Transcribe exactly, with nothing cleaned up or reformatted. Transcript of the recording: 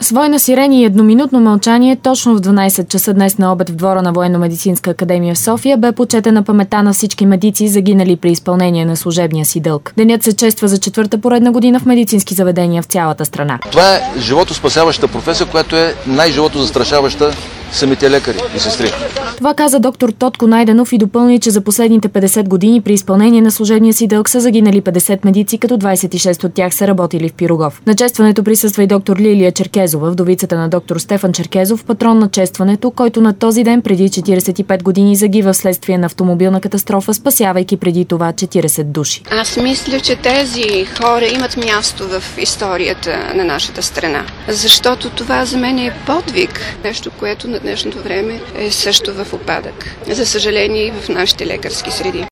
С война сирени и едноминутно мълчание, точно в дванайсет часа днес на обед в двора на Военно-медицинска академия в София бе почетена паметта на всички медици, загинали при изпълнение на служебния си дълг. Денят се чества за четвърта поредна година в медицински заведения в цялата страна. Това е животоспасяваща професия, която е най-животозастрашаваща самите лекари и сестри. Това каза доктор Тотко Найденов и допълни, че за последните петдесет години при изпълнение на служебния си дълг са загинали петдесет медици, като двайсет и шест от тях са работили в Пирогов. На честването присъства и доктор Лилия Черкезова, вдовицата на доктор Стефан Черкезов, патрон на честването, който на този ден преди четирийсет и пет години загива вследствие на автомобилна катастрофа, спасявайки преди това четирийсет души. Аз мисля, че тези хора имат място в историята на нашата страна, защото това за мен е подвиг, нещо, което на днешното време е също в упадък. За съжаление и в нашите лекарски среди.